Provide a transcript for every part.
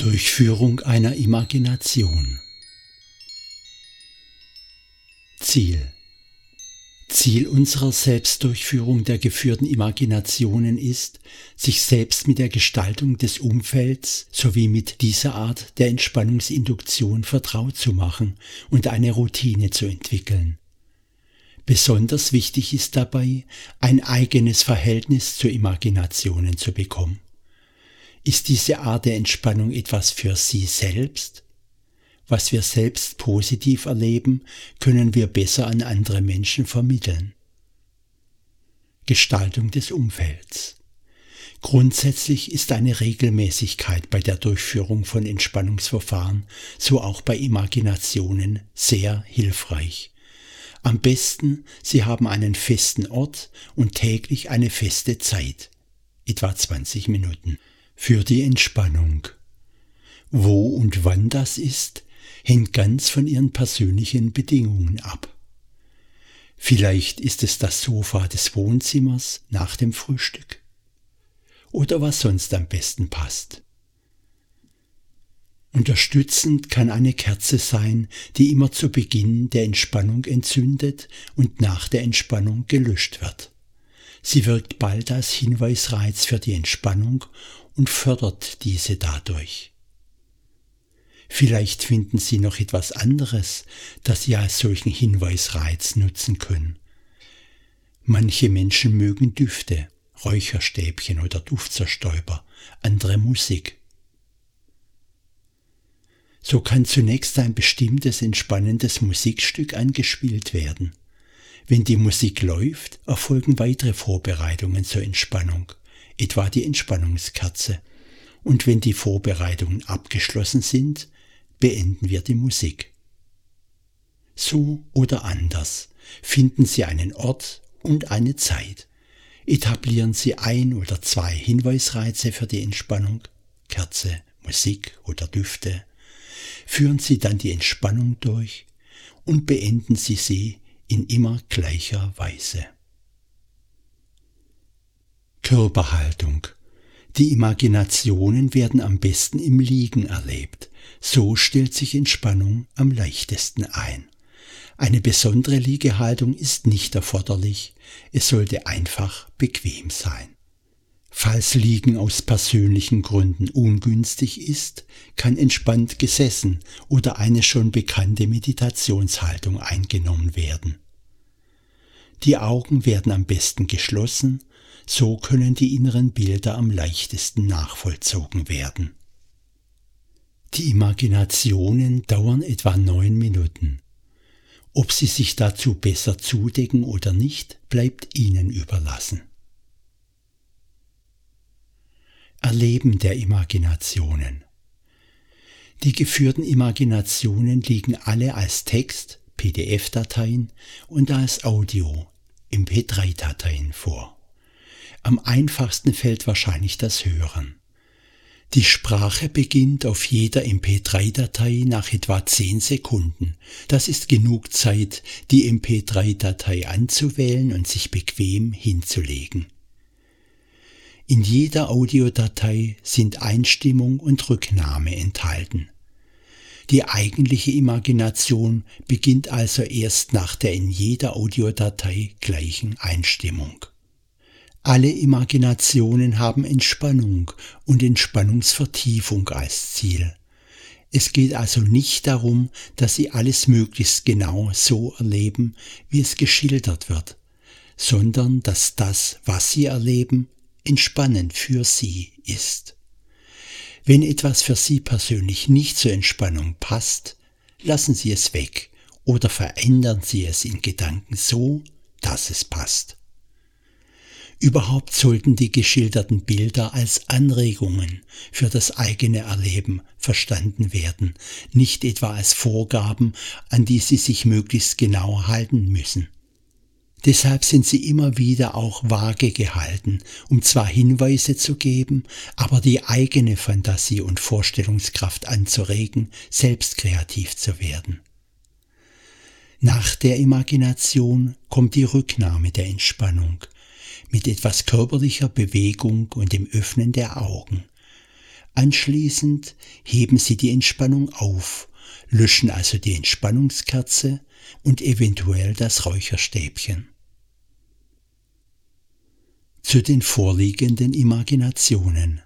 Durchführung einer Imagination. Ziel unserer Selbstdurchführung der geführten Imaginationen ist, sich selbst mit der Gestaltung des Umfelds sowie mit dieser Art der Entspannungsinduktion vertraut zu machen und eine Routine zu entwickeln. Besonders wichtig ist dabei, ein eigenes Verhältnis zu Imaginationen zu bekommen. Ist diese Art der Entspannung etwas für Sie selbst? Was wir selbst positiv erleben, können wir besser an andere Menschen vermitteln. Gestaltung des Umfelds. Grundsätzlich ist eine Regelmäßigkeit bei der Durchführung von Entspannungsverfahren, so auch bei Imaginationen, sehr hilfreich. Am besten, Sie haben einen festen Ort und täglich eine feste Zeit, etwa 20 Minuten, für die Entspannung. Wo und wann das ist, hängt ganz von Ihren persönlichen Bedingungen ab. Vielleicht ist es das Sofa des Wohnzimmers nach dem Frühstück oder was sonst am besten passt. Unterstützend kann eine Kerze sein, die immer zu Beginn der Entspannung entzündet und nach der Entspannung gelöscht wird. Sie wirkt bald als Hinweisreiz für die Entspannung und fördert diese dadurch. Vielleicht finden Sie noch etwas anderes, das Sie als solchen Hinweisreiz nutzen können. Manche Menschen mögen Düfte, Räucherstäbchen oder Duftzerstäuber, andere Musik. So kann zunächst ein bestimmtes entspannendes Musikstück angespielt werden. Wenn die Musik läuft, erfolgen weitere Vorbereitungen zur Entspannung, etwa die Entspannungskerze. Und wenn die Vorbereitungen abgeschlossen sind, beenden wir die Musik. So oder anders finden Sie einen Ort und eine Zeit. Etablieren Sie 1 oder 2 Hinweisreize für die Entspannung, Kerze, Musik oder Düfte. Führen Sie dann die Entspannung durch und beenden Sie sie in immer gleicher Weise. Körperhaltung. Die Imaginationen werden am besten im Liegen erlebt. So stellt sich Entspannung am leichtesten ein. Eine besondere Liegehaltung ist nicht erforderlich, es sollte einfach bequem sein. Falls Liegen aus persönlichen Gründen ungünstig ist, kann entspannt gesessen oder eine schon bekannte Meditationshaltung eingenommen werden. Die Augen werden am besten geschlossen, so können die inneren Bilder am leichtesten nachvollzogen werden. Die Imaginationen dauern etwa 9 Minuten. Ob Sie sich dazu besser zudecken oder nicht, bleibt Ihnen überlassen. Erleben der Imaginationen. Die geführten Imaginationen liegen alle als Text, PDF-Dateien und als Audio, MP3-Dateien vor. Am einfachsten fällt wahrscheinlich das Hören. Die Sprache beginnt auf jeder MP3-Datei nach etwa 10 Sekunden. Das ist genug Zeit, die MP3-Datei anzuwählen und sich bequem hinzulegen. In jeder Audiodatei sind Einstimmung und Rücknahme enthalten. Die eigentliche Imagination beginnt also erst nach der in jeder Audiodatei gleichen Einstimmung. Alle Imaginationen haben Entspannung und Entspannungsvertiefung als Ziel. Es geht also nicht darum, dass Sie alles möglichst genau so erleben, wie es geschildert wird, sondern dass das, was Sie erleben, entspannend für Sie ist. Wenn etwas für Sie persönlich nicht zur Entspannung passt, lassen Sie es weg oder verändern Sie es in Gedanken so, dass es passt. Überhaupt sollten die geschilderten Bilder als Anregungen für das eigene Erleben verstanden werden, nicht etwa als Vorgaben, an die Sie sich möglichst genau halten müssen. Deshalb sind sie immer wieder auch vage gehalten, um zwar Hinweise zu geben, aber die eigene Fantasie und Vorstellungskraft anzuregen, selbst kreativ zu werden. Nach der Imagination kommt die Rücknahme der Entspannung, mit etwas körperlicher Bewegung und dem Öffnen der Augen. Anschließend heben Sie die Entspannung auf, löschen also die Entspannungskerze und eventuell das Räucherstäbchen. Zu den vorliegenden Imaginationen.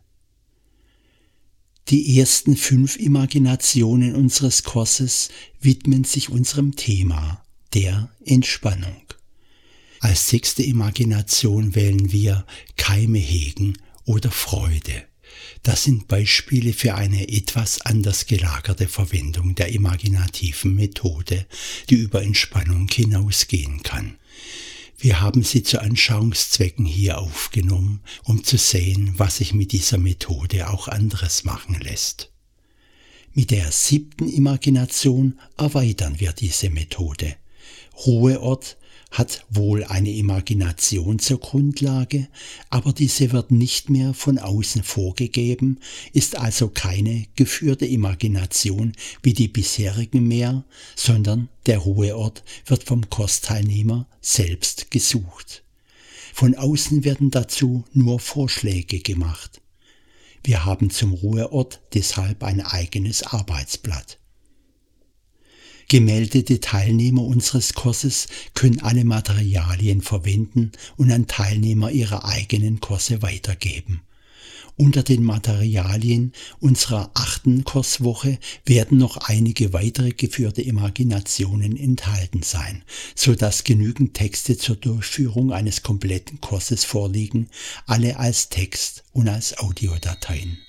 Die ersten 5 Imaginationen unseres Kurses widmen sich unserem Thema, der Entspannung. Als 6. Imagination wählen wir Keime hegen oder Freude. Das sind Beispiele für eine etwas anders gelagerte Verwendung der imaginativen Methode, die über Entspannung hinausgehen kann. Wir haben sie zu Anschauungszwecken hier aufgenommen, um zu sehen, was sich mit dieser Methode auch anderes machen lässt. Mit der 7. Imagination erweitern wir diese Methode. Ruheort hat wohl eine Imagination zur Grundlage, aber diese wird nicht mehr von außen vorgegeben, ist also keine geführte Imagination wie die bisherigen mehr, sondern der Ruheort wird vom Kursteilnehmer selbst gesucht. Von außen werden dazu nur Vorschläge gemacht. Wir haben zum Ruheort deshalb ein eigenes Arbeitsblatt. Gemeldete Teilnehmer unseres Kurses können alle Materialien verwenden und an Teilnehmer ihrer eigenen Kurse weitergeben. Unter den Materialien unserer 8. Kurswoche werden noch einige weitere geführte Imaginationen enthalten sein, sodass genügend Texte zur Durchführung eines kompletten Kurses vorliegen, alle als Text und als Audiodateien.